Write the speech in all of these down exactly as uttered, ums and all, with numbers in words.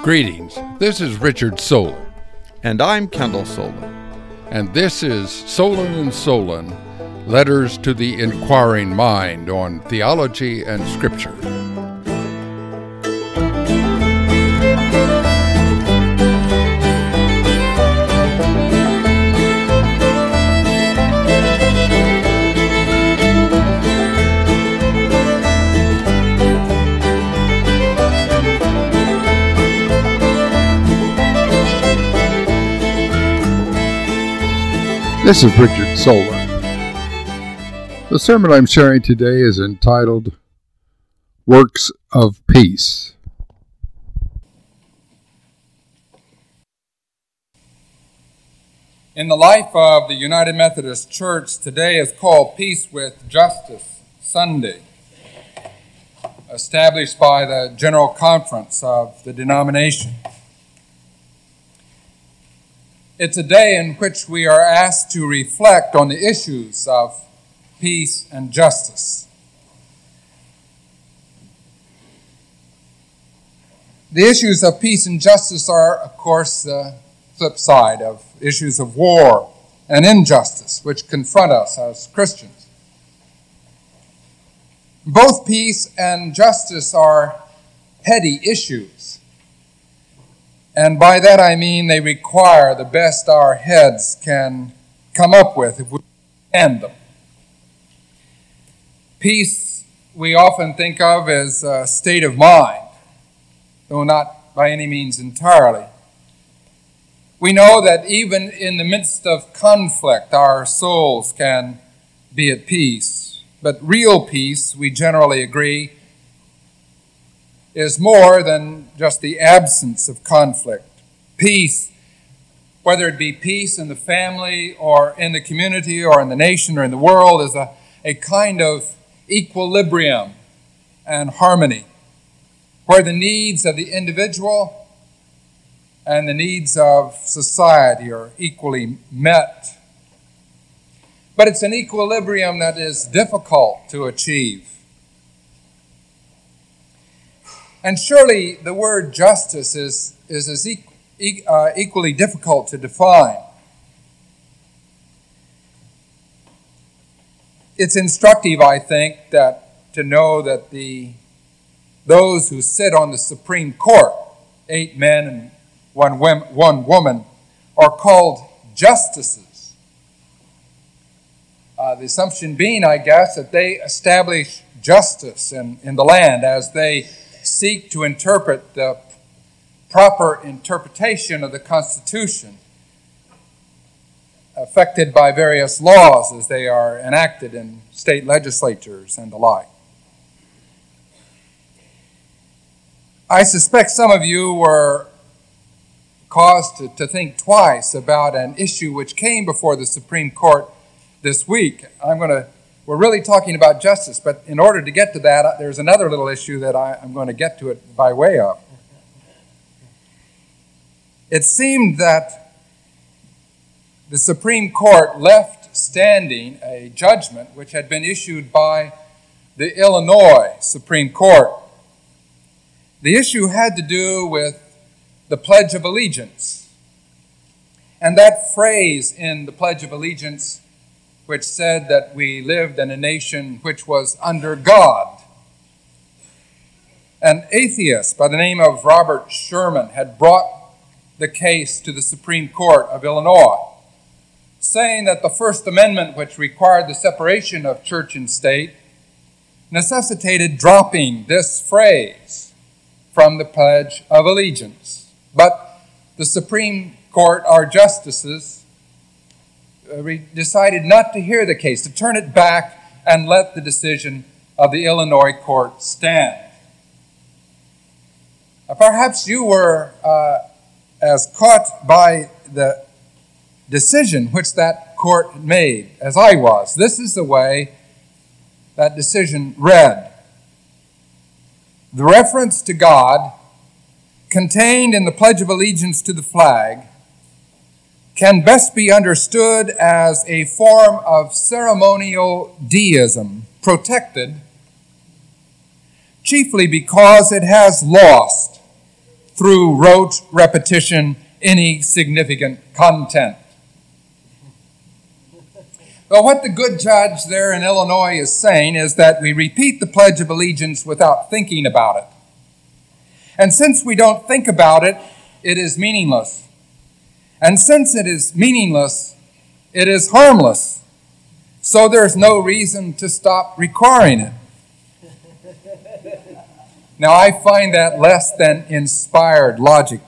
Greetings, this is Richard Solon. And I'm Kendall Solon. And this is Solon and Solon, Letters to the Inquiring Mind on Theology and Scripture. This is Richard Solon. The sermon I'm sharing today is entitled Works of Peace. In the life of the United Methodist Church, today is called Peace with Justice Sunday, established by the General Conference of the denomination. It's a day in which we are asked to reflect on the issues of peace and justice. The issues of peace and justice are, of course, the flip side of issues of war and injustice, which confront us as Christians. Both peace and justice are petty issues. And by that I mean they require the best our heads can come up with if we end them. Peace we often think of as a state of mind, though not by any means entirely. We know that even in the midst of conflict, our souls can be at peace. But real peace, we generally agree, is more than just the absence of conflict. Peace, whether it be peace in the family or in the community or in the nation or in the world, is a, a kind of equilibrium and harmony where the needs of the individual and the needs of society are equally met. But it's an equilibrium that is difficult to achieve. And surely the word justice is, is as e- e- uh, equally difficult to define. It's instructive, I think, that to know that the those who sit on the Supreme Court, eight men and one, wom- one woman, are called justices. Uh, the assumption being, I guess, that they establish justice in, in the land as they seek to interpret the proper interpretation of the Constitution affected by various laws as they are enacted in state legislatures and the like. I suspect some of you were caused to, to think twice about an issue which came before the Supreme Court this week. I'm going to We're really talking about justice, but in order to get to that, there's another little issue that I, I'm going to get to it by way of. It seemed that the Supreme Court left standing a judgment which had been issued by the Illinois Supreme Court. The issue had to do with the Pledge of Allegiance. And that phrase in the Pledge of Allegiance, which said that we lived in a nation which was under God. An atheist by the name of Robert Sherman had brought the case to the Supreme Court of Illinois, saying that the First Amendment, which required the separation of church and state, necessitated dropping this phrase from the Pledge of Allegiance. But the Supreme Court, our justices, decided not to hear the case, to turn it back and let the decision of the Illinois court stand. Uh, perhaps you were uh, as caught by the decision which that court made as I was. This is the way that decision read. The reference to God contained in the Pledge of Allegiance to the flag can best be understood as a form of ceremonial deism protected chiefly because it has lost through rote repetition any significant content. Well, what the good judge there in Illinois is saying is that we repeat the Pledge of Allegiance without thinking about it. And since we don't think about it, it is meaningless. And since it is meaningless, it is harmless. So there's no reason to stop requiring it. Now, I find that less than inspired logic.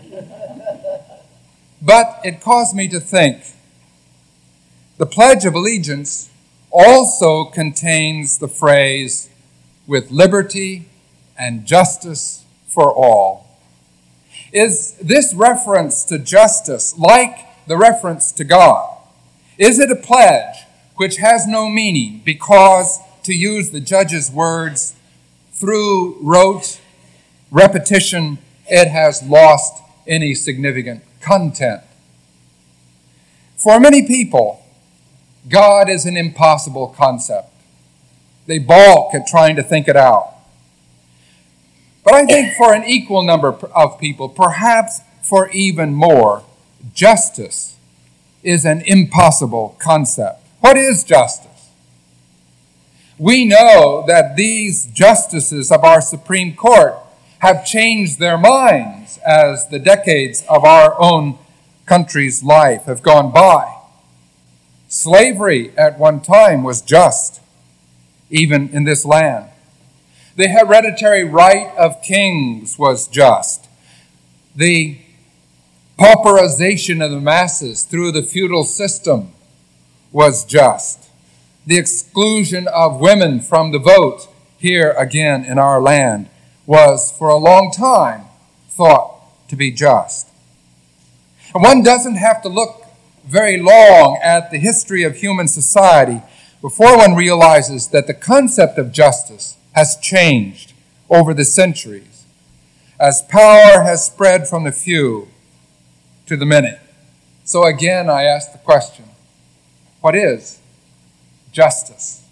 But it caused me to think. The Pledge of Allegiance also contains the phrase, with liberty and justice for all. Is this reference to justice like the reference to God? Is it a pledge which has no meaning because, to use the judge's words, through rote repetition, it has lost any significant content? For many people, God is an impossible concept. They balk at trying to think it out. But I think for an equal number of people, perhaps for even more, justice is an impossible concept. What is justice? We know that these justices of our Supreme Court have changed their minds as the decades of our own country's life have gone by. Slavery at one time was just, even in this land. The hereditary right of kings was just. The pauperization of the masses through the feudal system was just. The exclusion of women from the vote here again in our land was for a long time thought to be just. And one doesn't have to look very long at the history of human society before one realizes that the concept of justice has changed over the centuries as power has spread from the few to the many. So again, I ask the question, what is justice?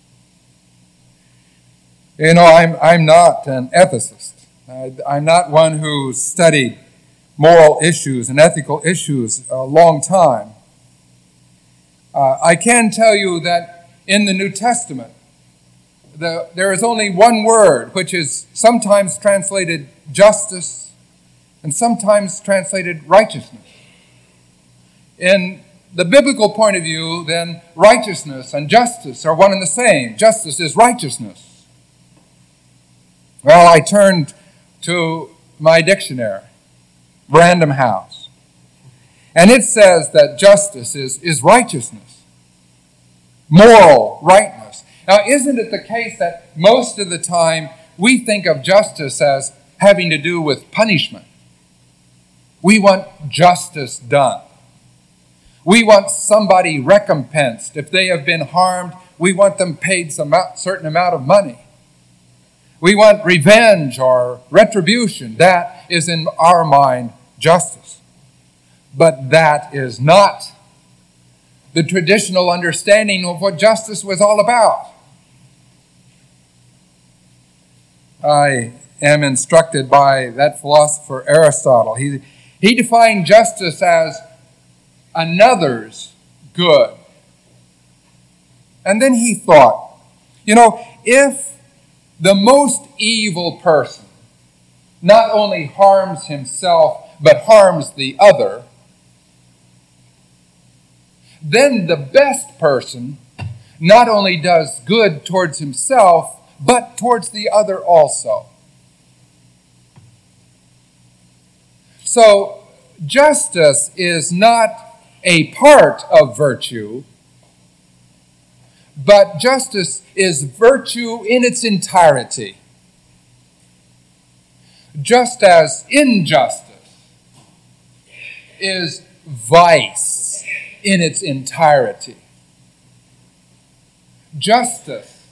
You know, I'm, I'm not an ethicist. I, I'm not one who studied moral issues and ethical issues a long time. Uh, I can tell you that in the New Testament, the, there is only one word which is sometimes translated justice and sometimes translated righteousness. In the biblical point of view, then righteousness and justice are one and the same. Justice is righteousness. Well, I turned to my dictionary, Random House. And it says that justice is, is righteousness, moral rightness. Now, isn't it the case that most of the time we think of justice as having to do with punishment? We want justice done. We want somebody recompensed. If they have been harmed, we want them paid some certain amount of money. We want revenge or retribution. That is in our mind justice. But that is not the traditional understanding of what justice was all about. I am instructed by that philosopher Aristotle. He, he defined justice as another's good. And then he thought, you know, if the most evil person not only harms himself, but harms the other, then the best person not only does good towards himself, but towards the other also. So, justice is not a part of virtue, but justice is virtue in its entirety. Just as injustice is vice in its entirety. Justice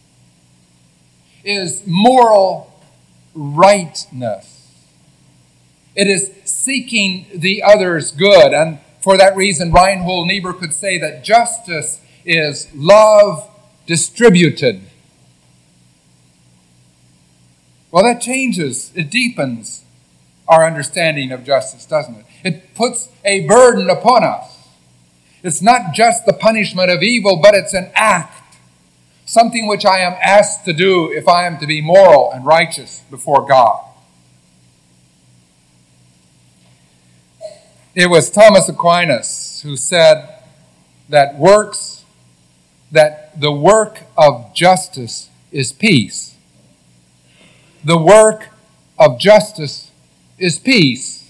is moral rightness. It is seeking the other's good. And for that reason, Reinhold Niebuhr could say that justice is love distributed. Well, that changes, it deepens our understanding of justice, doesn't it? It puts a burden upon us. It's not just the punishment of evil, but it's an act, something which I am asked to do if I am to be moral and righteous before God. It was Thomas Aquinas who said that works, that the work of justice is peace. The work of justice is peace.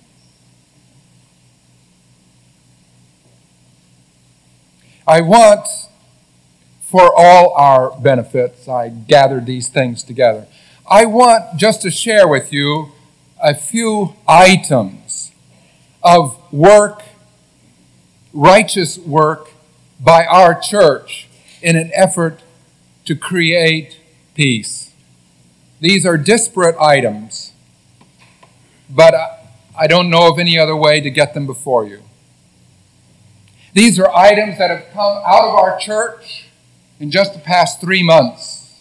I want, for all our benefits, I gathered these things together. I want just to share with you a few items of work, righteous work by our church in an effort to create peace. These are disparate items, but I don't know of any other way to get them before you. These are items that have come out of our church in just the past three months.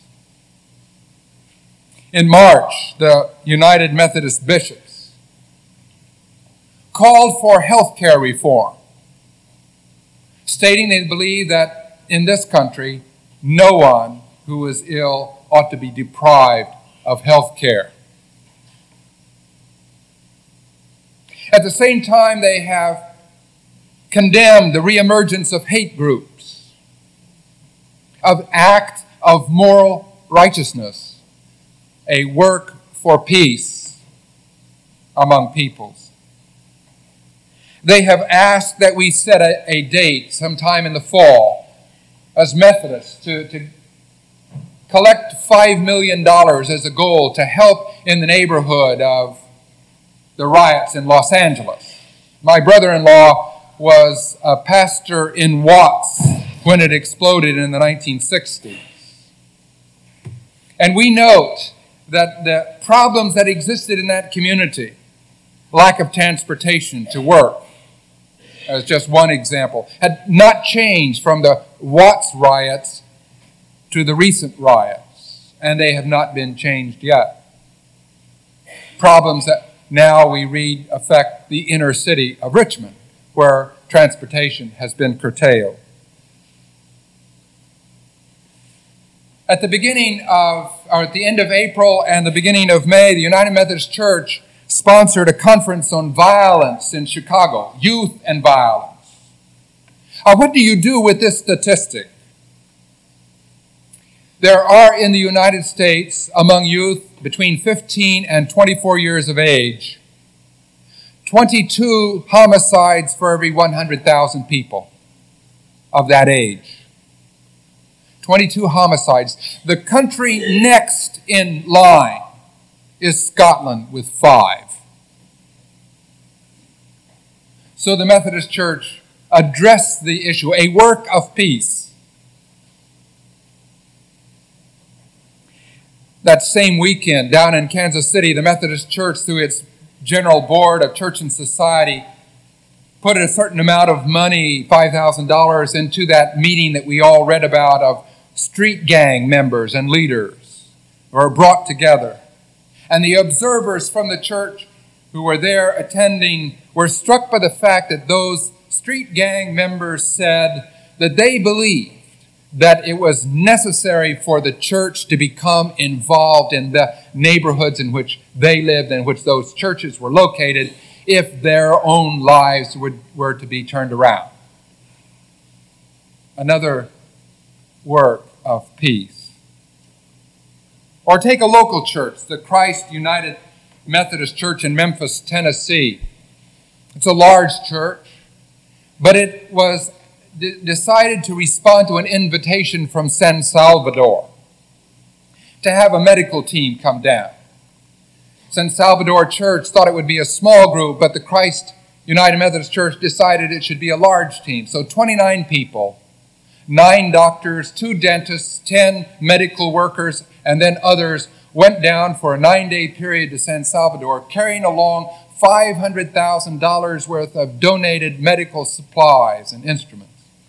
In March, the United Methodist Bishops called for health care reform, stating they believe that in this country, no one who is ill ought to be deprived of health care. At the same time, they have condemned the reemergence of hate groups, of act of moral righteousness, a work for peace among peoples. They have asked that we set a, a date sometime in the fall as Methodists to, to collect five million dollars as a goal to help in the neighborhood of the riots in Los Angeles. My brother-in-law was a pastor in Watts when it exploded in the nineteen sixties. And we note that the problems that existed in that community, lack of transportation to work, as just one example, had not changed from the Watts riots to the recent riots, and they have not been changed yet. Problems that now we read affect the inner city of Richmond, where transportation has been curtailed. At the beginning of, or at the end of April and the beginning of May, the United Methodist Church sponsored a conference on violence in Chicago, youth and violence. Uh, what do you do with this statistic? There are in the United States, among youth between fifteen and twenty-four years of age, twenty-two homicides for every one hundred thousand people of that age. twenty-two homicides. The country next in line is Scotland with five. So the Methodist Church addressed the issue, a work of peace. That same weekend down in Kansas City, the Methodist Church, through its General Board of Church and Society, put a certain amount of money, five thousand dollars, into that meeting that we all read about of street gang members and leaders who are brought together. And the observers from the church who were there attending were struck by the fact that those street gang members said that they believed that it was necessary for the church to become involved in the neighborhoods in which they lived and which those churches were located if their own lives would, were to be turned around. Another work of peace. Or take a local church, the Christ United Methodist Church in Memphis, Tennessee. It's a large church, but it was d- decided to respond to an invitation from San Salvador to have a medical team come down. San Salvador Church thought it would be a small group, but the Christ United Methodist Church decided it should be a large team. So twenty-nine people, nine doctors, two dentists, ten medical workers, and then others went down for a nine-day period to San Salvador, carrying along five hundred thousand dollars worth of donated medical supplies and instruments.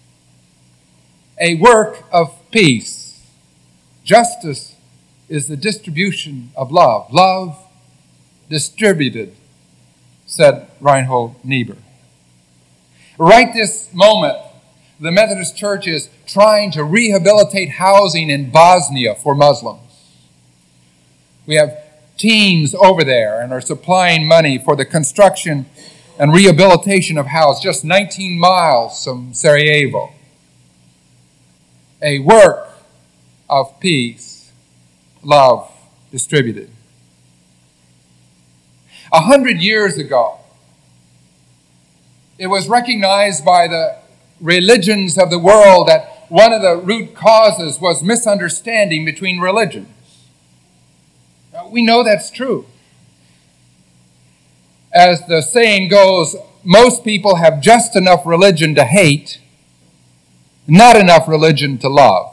A work of peace. Justice is the distribution of love. Love distributed, said Reinhold Niebuhr. Right this moment, the Methodist Church is trying to rehabilitate housing in Bosnia for Muslims. We have teams over there and are supplying money for the construction and rehabilitation of houses just nineteen miles from Sarajevo. A work of peace, love distributed. A hundred years ago, it was recognized by the religions of the world that one of the root causes was misunderstanding between religions. Now, we know that's true. As the saying goes, most people have just enough religion to hate, not enough religion to love.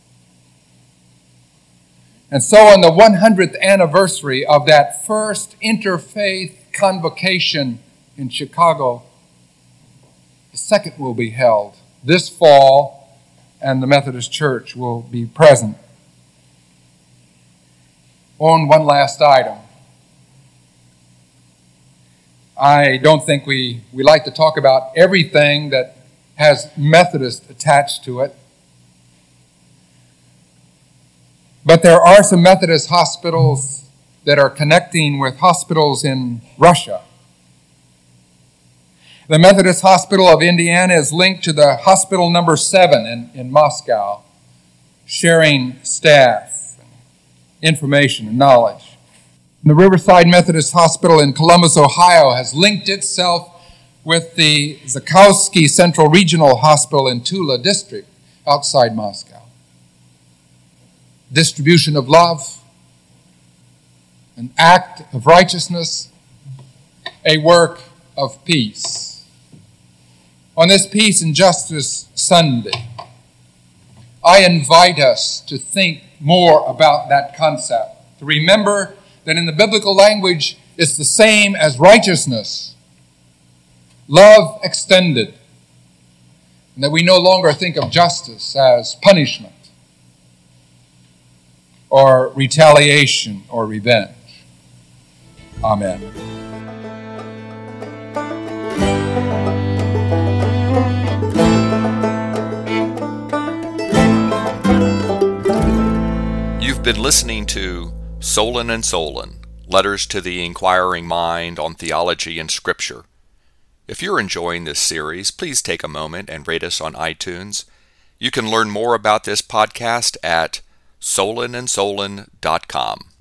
And so on the one hundredth anniversary of that first interfaith convocation in Chicago, the second will be held this fall, and the Methodist Church will be present. On one last item. I don't think we, we like to talk about everything that has Methodist attached to it. But there are some Methodist hospitals that are connecting with hospitals in Russia. The Methodist Hospital of Indiana is linked to the hospital number seven in, in Moscow, sharing staff, information, and knowledge. And the Riverside Methodist Hospital in Columbus, Ohio has linked itself with the Zukowski Central Regional Hospital in Tula District outside Moscow. Distribution of love, an act of righteousness, a work of peace. On this Peace and Justice Sunday, I invite us to think more about that concept, to remember that in the biblical language, it's the same as righteousness, love extended, and that we no longer think of justice as punishment or retaliation or revenge. Amen. You've been listening to Solon and Solon, Letters to the Inquiring Mind on Theology and Scripture. If you're enjoying this series, please take a moment and rate us on iTunes. You can learn more about this podcast at solon and solon dot com.